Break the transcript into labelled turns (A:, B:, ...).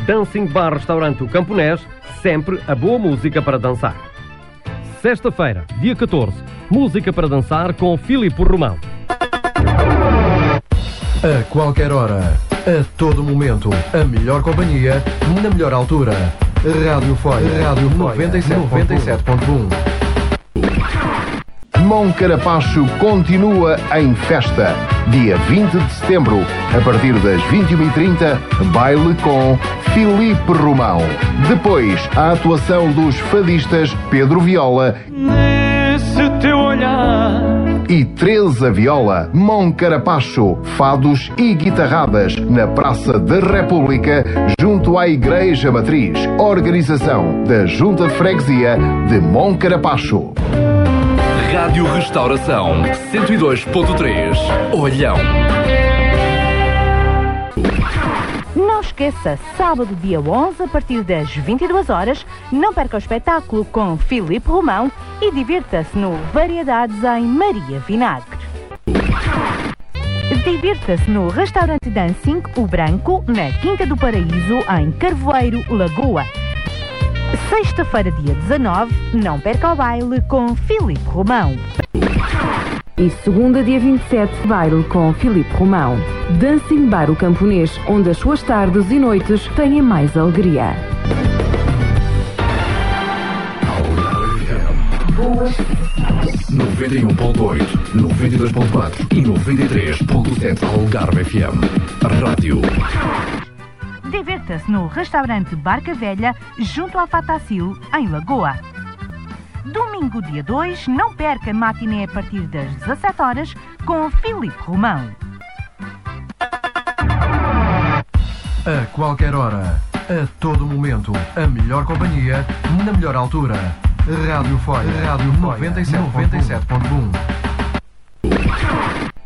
A: Dancing Bar Restaurante O Camponés, sempre a boa música para dançar. Sexta-feira, dia 14, música para dançar com Filipe Romão.
B: A qualquer hora, a todo momento, a melhor companhia, na melhor altura. Rádio Foia, Rádio 97.1.
C: Moncarapacho continua em festa. Dia 20 de setembro, a partir das 21h30, baile com Filipe Romão. Depois, a atuação dos fadistas Pedro Viola
D: nesse teu olhar
C: e Teresa Viola. Moncarapacho, fados e guitarradas na Praça da República, junto à Igreja Matriz. Organização da Junta de Freguesia de Moncarapacho.
E: Rádio Restauração 102.3 Olhão.
F: Não esqueça, sábado dia 11, a partir das 22 horas, não perca o espetáculo com Filipe Romão e divirta-se no Variedades em Maria Vinagre. Divirta-se no restaurante Dancing O Branco, na Quinta do Paraíso, em Carvoeiro, Lagoa. Sexta-feira, dia 19, não perca o baile com Filipe Romão.
G: E segunda, dia 27, baile com Filipe Romão. Dancing Bar O Camponês, onde as suas tardes e noites têm mais alegria.
E: 91.8, 92.4 e 93.7 Algarve FM. Rádio.
F: Divirta-se no restaurante Barca Velha, junto à Fatacil, em Lagoa. Domingo, dia 2, não perca matiné a partir das 17 horas com Filipe Romão.
B: A qualquer hora, a todo momento, a melhor companhia, na melhor altura. Rádio Foia, Rádio 97.1.